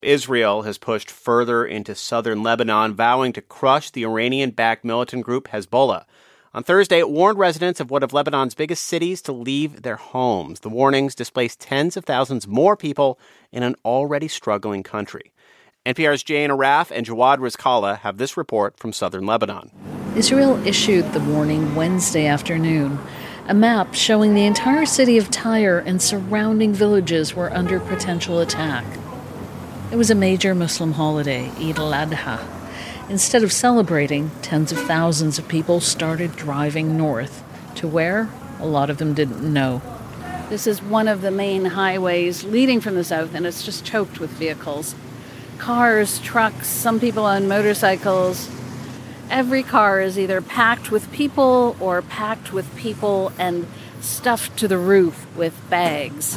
Israel has pushed further into southern Lebanon, vowing to crush the Iranian-backed militant group Hezbollah. On Thursday, it warned residents of one of Lebanon's biggest cities to leave their homes. The warnings displaced tens of thousands more people in an already struggling country. NPR's Jane Arraf and Jawad Rizkallah have this report from southern Lebanon. Israel issued the warning Wednesday afternoon. A map showing the entire city of Tyre and surrounding villages were under potential attack. It was a major Muslim holiday, Eid al-Adha. Instead of celebrating, tens of thousands of people started driving north. To where? A lot of them didn't know. This is one of the main highways leading from the south, and it's just choked with vehicles. Cars, trucks, some people on motorcycles. Every car is either packed with people or packed with people and stuffed to the roof with bags.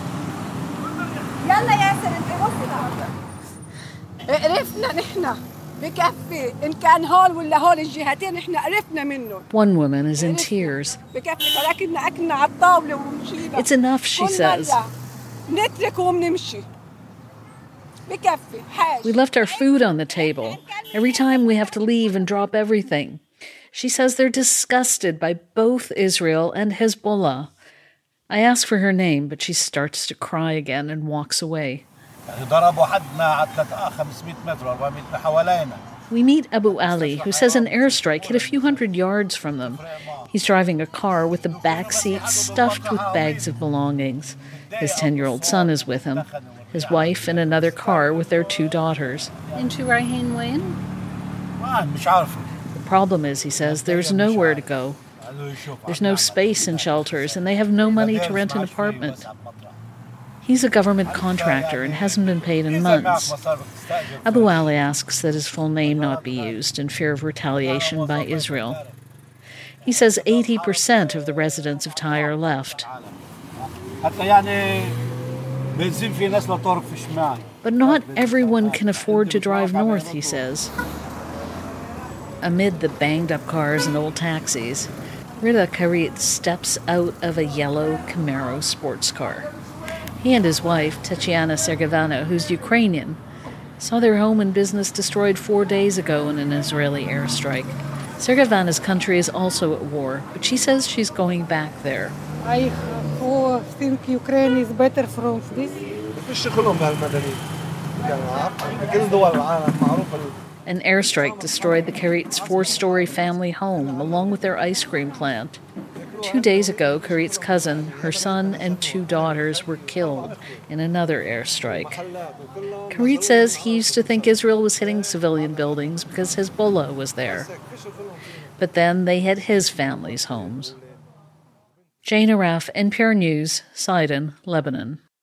One woman is in tears. It's enough, she says. We left our food on the table. Every time we have to leave and drop everything. She says they're disgusted by both Israel and Hezbollah. I ask for her name, but she starts to cry again and walks away. We meet Abu Ali, who says an airstrike hit a few hundred yards from them. He's driving a car with the back seat stuffed with bags of belongings. His 10-year-old son is with him. His wife in another car with their 2 daughters. Into Rahin Wayne? The problem is, he says, there's nowhere to go. There's no space in shelters, and they have no money to rent an apartment. He's a government contractor and hasn't been paid in months. Abu Ali asks that his full name not be used in fear of retaliation by Israel. He says 80% of the residents of Tyre left. But not everyone can afford to drive north, he says. Amid the banged-up cars and old taxis, Rida Karit steps out of a yellow Camaro sports car. He and his wife, Tatiana Sergevana, who's Ukrainian, saw their home and business destroyed 4 days ago in an Israeli airstrike. Sergevana's country is also at war, but she says she's going back there. I think Ukraine is better from this. An airstrike destroyed the Karit's 4-story family home, along with their ice cream plant. 2 days ago, Karit's cousin, her son, and 2 daughters were killed in another airstrike. Karit says he used to think Israel was hitting civilian buildings because Hezbollah was there. But then they hit his family's homes. Jane Arraf, NPR News, Sidon, Lebanon.